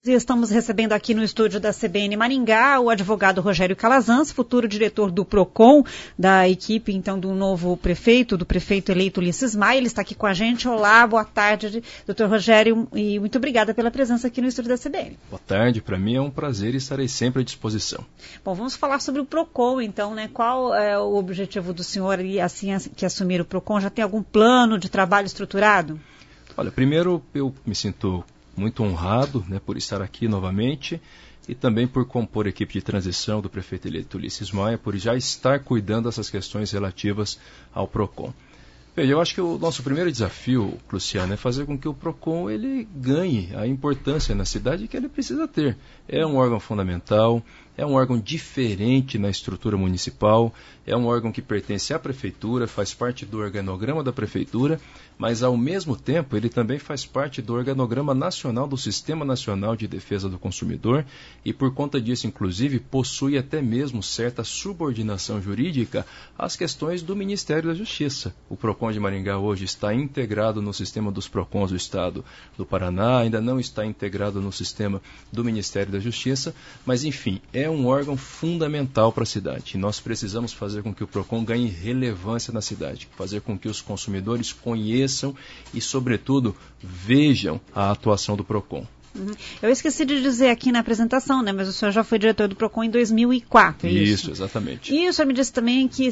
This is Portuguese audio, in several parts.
Estamos recebendo aqui no estúdio da CBN Maringá o advogado Rogério Calazans, futuro diretor do PROCON, da equipe então do novo prefeito, do prefeito eleito Ulisses Maia. Ele está aqui com a gente. Olá, boa tarde, doutor Rogério, e muito obrigada pela presença aqui no estúdio da CBN. Boa tarde, para mim é um prazer e estarei sempre à disposição. Bom, vamos falar sobre o PROCON então, né? Qual é o objetivo do senhor e assim que assumir o PROCON? Já tem algum plano de trabalho estruturado? Olha, primeiro eu me sinto muito honrado, né, por estar aqui novamente e também por compor a equipe de transição do prefeito eleito Ulisses Maia, por já estar cuidando dessas questões relativas ao PROCON. Veja, eu acho que o nosso primeiro desafio, Luciano, é fazer com que o PROCON ele ganhe a importância na cidade que ele precisa ter. É um órgão fundamental, é um órgão diferente na estrutura municipal, é um órgão que pertence à prefeitura, faz parte do organograma da prefeitura, mas ao mesmo tempo ele também faz parte do organograma nacional do Sistema Nacional de Defesa do Consumidor e por conta disso, inclusive, possui até mesmo certa subordinação jurídica às questões do Ministério da Justiça. O PROCON de Maringá hoje está integrado no sistema dos PROCONs do Estado do Paraná, ainda não está integrado no sistema do Ministério da Justiça, mas enfim, é um órgão fundamental para a cidade e nós precisamos fazer com que o PROCON ganhe relevância na cidade, fazer com que os consumidores conheçam e, sobretudo, vejam a atuação do PROCON. Eu esqueci de dizer aqui na apresentação, né? Mas o senhor já foi diretor do PROCON em 2004, é isso? Isso, exatamente. E o senhor me disse também que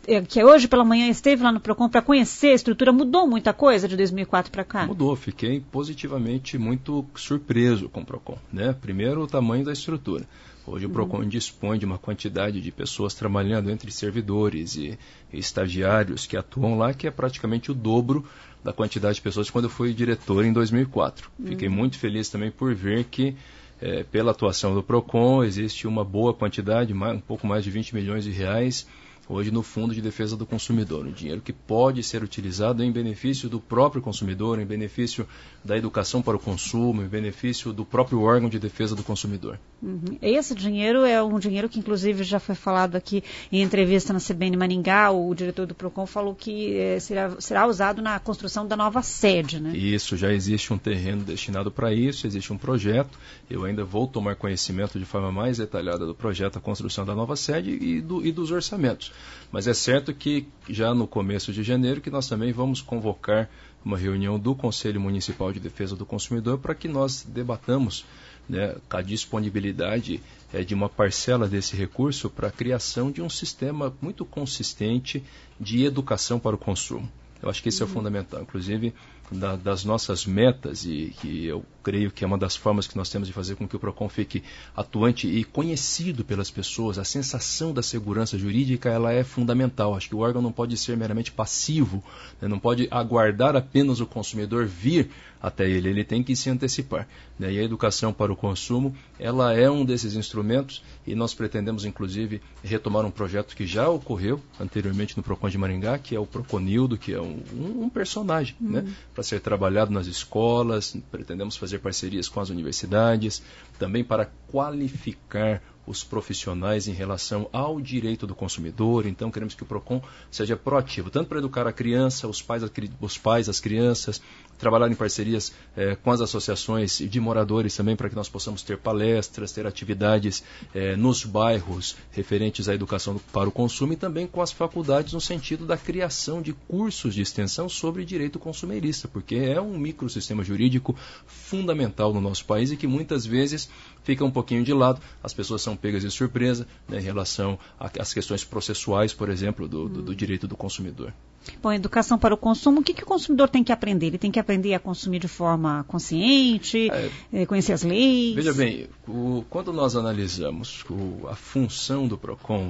hoje pela manhã esteve lá no PROCON para conhecer a estrutura. Mudou muita coisa de 2004 para cá? Mudou, fiquei positivamente muito surpreso com o PROCON, né? Primeiro, o tamanho da estrutura. Hoje o PROCON dispõe de uma quantidade de pessoas trabalhando entre servidores e estagiários que atuam lá, que é praticamente o dobro da quantidade de pessoas quando eu fui diretor em 2004. Fiquei muito feliz também por ver que, pela atuação do PROCON, existe uma boa quantidade, um pouco mais de 20 milhões de reais, hoje no Fundo de Defesa do Consumidor, um dinheiro que pode ser utilizado em benefício do próprio consumidor, em benefício da educação para o consumo, em benefício do próprio órgão de defesa do consumidor. Esse dinheiro é um dinheiro que inclusive já foi falado aqui em entrevista na CBN Maringá, o diretor do PROCON falou que será usado na construção da nova sede, né? Isso, já existe um terreno destinado para isso, existe um projeto, eu ainda vou tomar conhecimento de forma mais detalhada do projeto, a construção da nova sede e dos orçamentos. Mas é certo que já no começo de janeiro que nós também vamos convocar uma reunião do Conselho Municipal de Defesa do Consumidor para que nós debatamos, né, a disponibilidade de uma parcela desse recurso para a criação de um sistema muito consistente de educação para o consumo. Eu acho que isso é fundamental, inclusive das nossas metas, e que eu creio que é uma das formas que nós temos de fazer com que o PROCON fique atuante e conhecido pelas pessoas. A sensação da segurança jurídica ela é fundamental. Acho que o órgão não pode ser meramente passivo, né? Não pode aguardar apenas o consumidor vir até ele tem que se antecipar, né? E a educação para o consumo ela é um desses instrumentos e nós pretendemos inclusive retomar um projeto que já ocorreu anteriormente no PROCON de Maringá, que é o Proconildo, que é um personagem, né, para ser trabalhado nas escolas. Pretendemos fazer parcerias com as universidades, também para qualificar os profissionais em relação ao direito do consumidor. Então queremos que o PROCON seja proativo, tanto para educar a criança, os pais, as crianças, trabalhar em parcerias com as associações de moradores também, para que nós possamos ter palestras, ter atividades nos bairros referentes à educação para o consumo, e também com as faculdades no sentido da criação de cursos de extensão sobre direito consumerista, porque é um microsistema jurídico fundamental no nosso país e que muitas vezes fica um pouquinho de lado. As pessoas são pegas de surpresa, né, em relação às questões processuais, por exemplo, do direito do consumidor. Bom, educação para o consumo, o que o consumidor tem que aprender? Ele tem que aprender a consumir de forma consciente, conhecer as leis? Veja bem, quando nós analisamos a função do PROCON,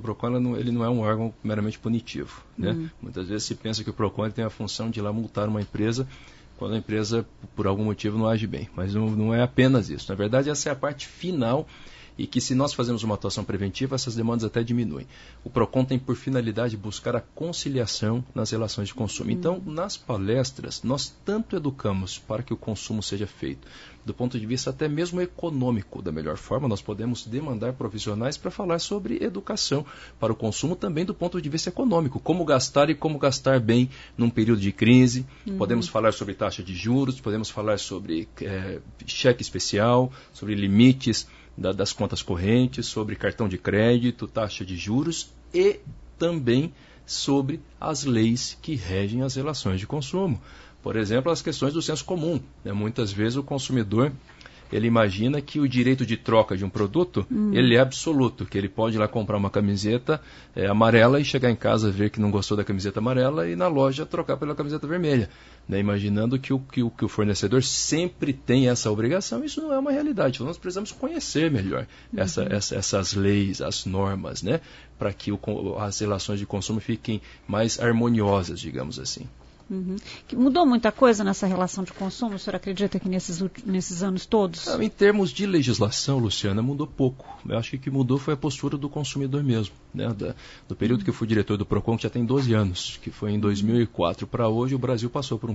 ele não é um órgão meramente punitivo, né? Muitas vezes se pensa que o PROCON tem a função de ir lá multar uma empresa quando a empresa, por algum motivo, não age bem. Mas não é apenas isso. Na verdade, essa é a parte final e que se nós fazemos uma atuação preventiva, essas demandas até diminuem. O PROCON tem por finalidade buscar a conciliação nas relações de consumo. Então, nas palestras, nós tanto educamos para que o consumo seja feito do ponto de vista até mesmo econômico da melhor forma. Nós podemos demandar profissionais para falar sobre educação para o consumo também do ponto de vista econômico, como gastar e como gastar bem num período de crise. Podemos falar sobre taxa de juros, podemos falar sobre cheque especial, sobre limites das contas correntes, sobre cartão de crédito, taxa de juros e também sobre as leis que regem as relações de consumo. Por exemplo, as questões do senso comum. Muitas vezes o consumidor ele imagina que o direito de troca de um produto ele é absoluto, que ele pode ir lá comprar uma camiseta amarela e chegar em casa ver que não gostou da camiseta amarela e na loja trocar pela camiseta vermelha, imaginando que o fornecedor sempre tem essa obrigação. Isso não é uma realidade. Então, nós precisamos conhecer melhor essas leis, as normas, para que as relações de consumo fiquem mais harmoniosas, digamos assim. Mudou muita coisa nessa relação de consumo? O senhor acredita que nesses anos todos? Em termos de legislação, Luciana, mudou pouco. Eu acho que o que mudou foi a postura do consumidor mesmo. Do período que eu fui diretor do PROCON, que já tem 12 anos, que foi em 2004 para hoje, o Brasil passou por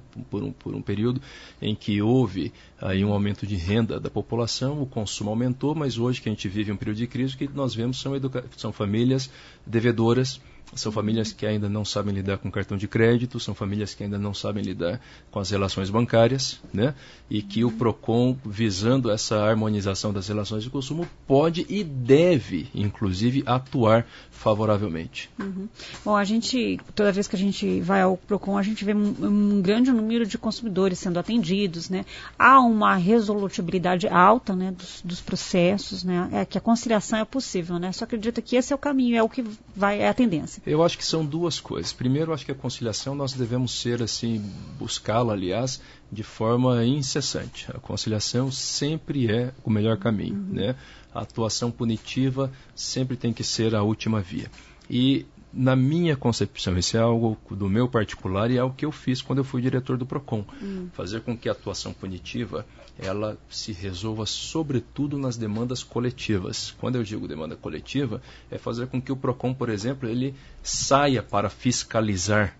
um período em que houve aí um aumento de renda da população, o consumo aumentou, mas hoje que a gente vive um período de crise, o que nós vemos são famílias devedoras, são famílias que ainda não sabem lidar com cartão de crédito, são famílias que ainda não sabem lidar com as relações bancárias, e que o PROCON, visando essa harmonização das relações de consumo, pode e deve, inclusive, atuar favoravelmente. Bom, toda vez que a gente vai ao PROCON, a gente vê um grande número de consumidores sendo atendidos, Há uma resolutibilidade alta, dos processos, que a conciliação é possível, Só acredita que esse é o caminho, é o que é a tendência. Eu acho que são duas coisas. Primeiro, eu acho que a conciliação nós devemos buscá-la, aliás, de forma incessante. A conciliação sempre é o melhor caminho, A atuação punitiva sempre tem que ser a última via. E na minha concepção, isso é algo do meu particular e é algo que eu fiz quando eu fui diretor do PROCON. Fazer com que a atuação punitiva ela se resolva sobretudo nas demandas coletivas. Quando eu digo demanda coletiva, é fazer com que o PROCON, por exemplo, ele saia para fiscalizar,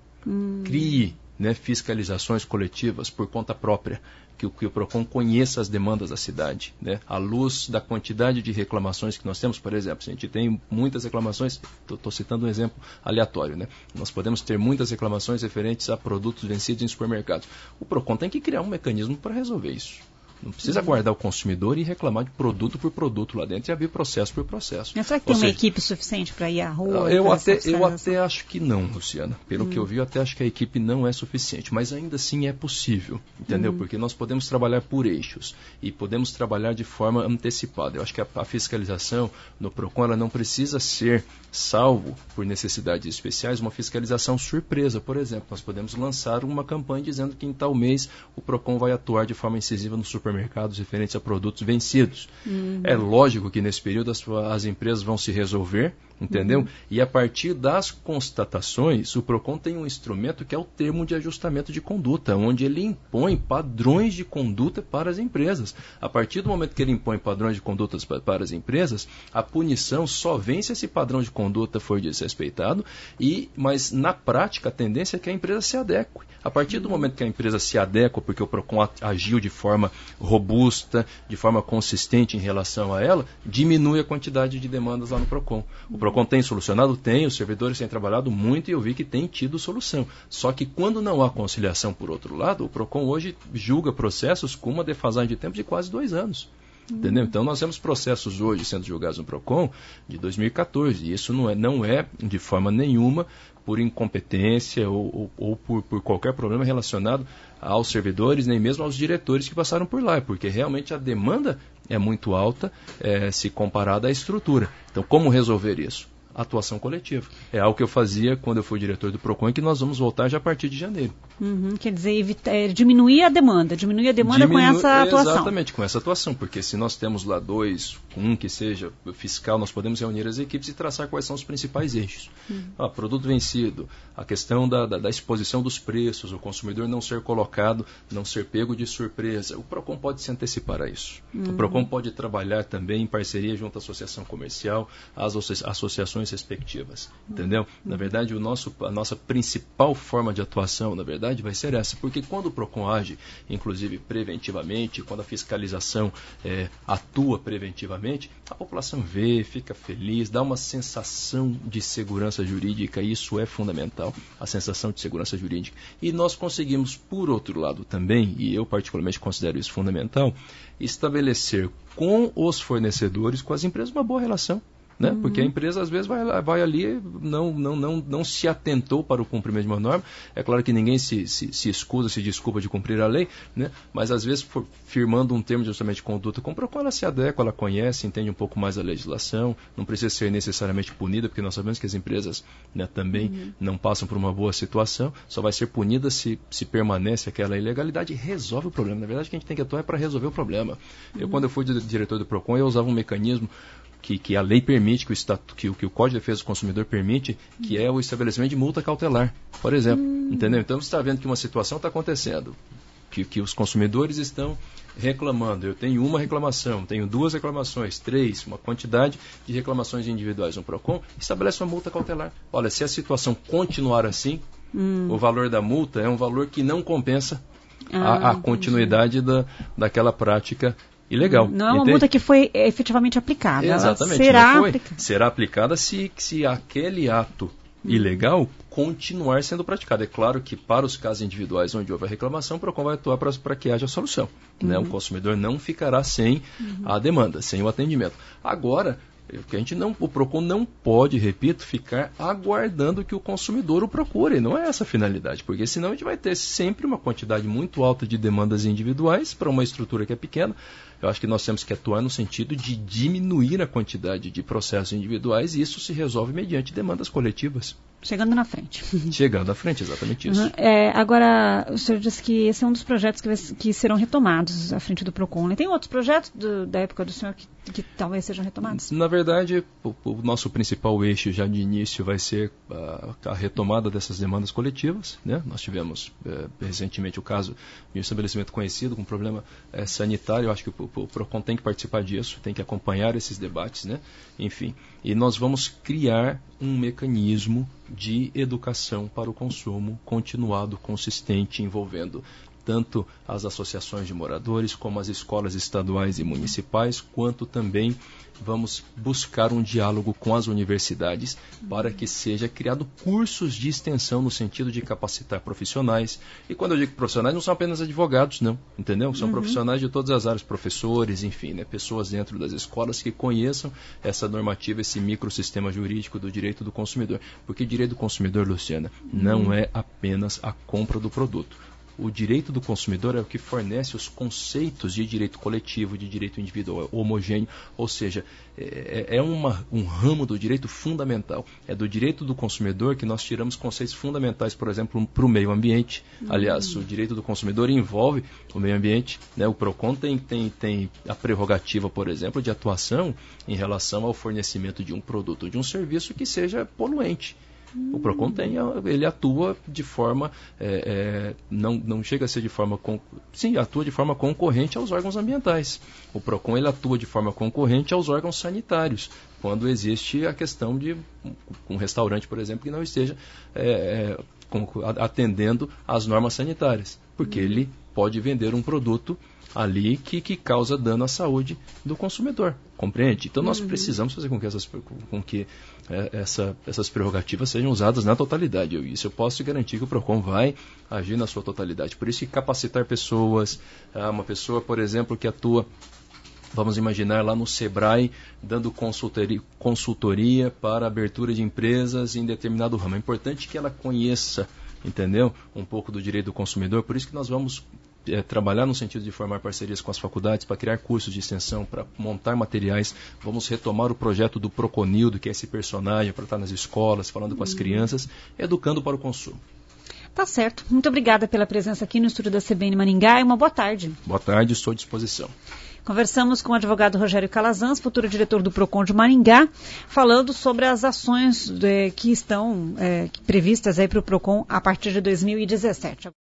crie fiscalizações coletivas por conta própria, que o PROCON conheça as demandas da cidade, à luz da quantidade de reclamações que nós temos. Por exemplo, se a gente tem muitas reclamações, estou citando um exemplo aleatório, nós podemos ter muitas reclamações referentes a produtos vencidos em supermercados. O PROCON tem que criar um mecanismo para resolver isso. Não precisa aguardar o consumidor e reclamar de produto por produto lá dentro e abrir processo por processo. Mas será que tem uma equipe suficiente para ir à rua? Eu até acho que não, Luciana. Pelo que eu vi, eu até acho que a equipe não é suficiente. Mas ainda assim é possível, entendeu? Porque nós podemos trabalhar por eixos e podemos trabalhar de forma antecipada. Eu acho que a fiscalização no PROCON ela não precisa ser, salvo por necessidades especiais, uma fiscalização surpresa. Por exemplo, nós podemos lançar uma campanha dizendo que em tal mês o PROCON vai atuar de forma incisiva no supermercados referentes a produtos vencidos. É lógico que nesse período as empresas vão se resolver, entendeu? E a partir das constatações, o PROCON tem um instrumento que é o termo de ajustamento de conduta, onde ele impõe padrões de conduta para as empresas. A partir do momento que ele impõe padrões de conduta para as empresas, a punição só vem se esse padrão de conduta for desrespeitado, mas na prática a tendência é que a empresa se adeque. A partir do momento que a empresa se adequa, porque o PROCON agiu de forma robusta, de forma consistente em relação a ela, diminui a quantidade de demandas lá no PROCON. O PROCON tem solucionado? Tem, os servidores têm trabalhado muito e eu vi que tem tido solução. Só que quando não há conciliação por outro lado, o PROCON hoje julga processos com uma defasagem de tempo de quase 2 anos. Entendeu? Então nós temos processos hoje sendo julgados no PROCON de 2014 e isso não é de forma nenhuma por incompetência ou por qualquer problema relacionado aos servidores, nem mesmo aos diretores que passaram por lá, porque realmente a demanda é muito alta se comparada à estrutura. Então como resolver isso? Atuação coletiva. É algo que eu fazia quando eu fui diretor do PROCON e que nós vamos voltar já a partir de janeiro. Quer dizer, diminuir a demanda com essa atuação. Exatamente, com essa atuação, porque se nós temos lá um que seja fiscal, nós podemos reunir as equipes e traçar quais são os principais eixos. Produto vencido, a questão da exposição dos preços, o consumidor não ser colocado, não ser pego de surpresa. O PROCON pode se antecipar a isso. O PROCON pode trabalhar também em parceria junto à associação comercial, às associações respectivas. Entendeu? Na verdade, a nossa principal forma de atuação, na verdade, vai ser essa, porque quando o PROCON age, inclusive preventivamente, quando a fiscalização atua preventivamente, a população vê, fica feliz, dá uma sensação de segurança jurídica, e isso é fundamental, a sensação de segurança jurídica. E nós conseguimos, por outro lado também, e eu particularmente considero isso fundamental, estabelecer com os fornecedores, com as empresas, uma boa relação. Né? Porque a empresa às vezes vai ali, não se atentou para o cumprimento de uma norma. É claro que ninguém se escusa, se desculpa de cumprir a lei, né? Mas às vezes firmando um termo de ajustamento de conduta com o PROCON, ela se adequa, ela conhece, entende um pouco mais a legislação, não precisa ser necessariamente punida, porque nós sabemos que as empresas, né, também não passam por uma boa situação, só vai ser punida se permanece aquela ilegalidade e resolve o problema. Na verdade, o que a gente tem que atuar é para resolver o problema. Quando eu fui diretor do PROCON, eu usava um mecanismo que a lei permite, que o Código de Defesa do Consumidor permite, que é o estabelecimento de multa cautelar, por exemplo. Entendeu? Então você está vendo que uma situação está acontecendo, que os consumidores estão reclamando. Eu tenho uma reclamação, tenho 2 reclamações, 3, uma quantidade de reclamações individuais no PROCON, estabelece uma multa cautelar. Olha, se a situação continuar assim, o valor da multa é um valor que não compensa a continuidade daquela prática ilegal. Não é uma multa que foi efetivamente aplicada. Exatamente. Será aplicada se aquele ato ilegal continuar sendo praticado. É claro que para os casos individuais onde houve a reclamação, o PROCON vai atuar para que haja solução. Né? O consumidor não ficará sem a demanda, sem o atendimento. Agora, o PROCON não pode, repito, ficar aguardando que o consumidor o procure. Não é essa a finalidade, porque senão a gente vai ter sempre uma quantidade muito alta de demandas individuais para uma estrutura que é pequena. Eu acho que nós temos que atuar no sentido de diminuir a quantidade de processos individuais, e isso se resolve mediante demandas coletivas. Chegando na frente. Chegando à frente, exatamente isso. Agora, o senhor disse que esse é um dos projetos que serão retomados à frente do PROCON. Né? Tem outros projetos da época do senhor que talvez sejam retomados? Na verdade, o nosso principal eixo já de início vai ser a retomada dessas demandas coletivas. Né? Nós tivemos recentemente o caso de um estabelecimento conhecido com problema sanitário. Eu acho que o PROCON tem que participar disso, tem que acompanhar esses debates. Né? Enfim, e nós vamos criar um mecanismo de educação para o consumo continuado, consistente, envolvendo tanto as associações de moradores, como as escolas estaduais e municipais, quanto também vamos buscar um diálogo com as universidades para que seja criado cursos de extensão no sentido de capacitar profissionais. E quando eu digo profissionais, não são apenas advogados, não, entendeu? São profissionais de todas as áreas, professores, enfim, né? Pessoas dentro das escolas que conheçam essa normativa, esse microsistema jurídico do direito do consumidor. Porque direito do consumidor, Luciana, não é apenas a compra do produto. O direito do consumidor é o que fornece os conceitos de direito coletivo, de direito individual homogêneo, ou seja, um ramo do direito fundamental. É do direito do consumidor que nós tiramos conceitos fundamentais, por exemplo, para o meio ambiente. Aliás, o direito do consumidor envolve o meio ambiente. Né? O PROCON tem a prerrogativa, por exemplo, de atuação em relação ao fornecimento de um produto ou de um serviço que seja poluente. O PROCON ele atua de forma, não chega a ser de forma, sim, atua de forma concorrente aos órgãos ambientais. O PROCON ele atua de forma concorrente aos órgãos sanitários, quando existe a questão de um restaurante, por exemplo, que não esteja atendendo às normas sanitárias, porque ele pode vender um produto ali que causa dano à saúde do consumidor, compreende? Então nós precisamos fazer com que essas prerrogativas sejam usadas na totalidade. Isso eu posso garantir que o PROCON vai agir na sua totalidade. Por isso que capacitar pessoas, uma pessoa, por exemplo, que atua, vamos imaginar lá no Sebrae, dando consultoria para abertura de empresas em determinado ramo. É importante que ela conheça, entendeu? Um pouco do direito do consumidor. Por isso que nós vamos trabalhar no sentido de formar parcerias com as faculdades para criar cursos de extensão, para montar materiais. Vamos retomar o projeto do Proconildo, que é esse personagem para estar nas escolas, falando com as crianças, educando para o consumo. Tá certo. Muito obrigada pela presença aqui no estúdio da CBN Maringá e uma boa tarde. Boa tarde, estou à disposição. Conversamos com o advogado Rogério Calazans, futuro diretor do PROCON de Maringá, falando sobre as ações que estão previstas para o PROCON a partir de 2017.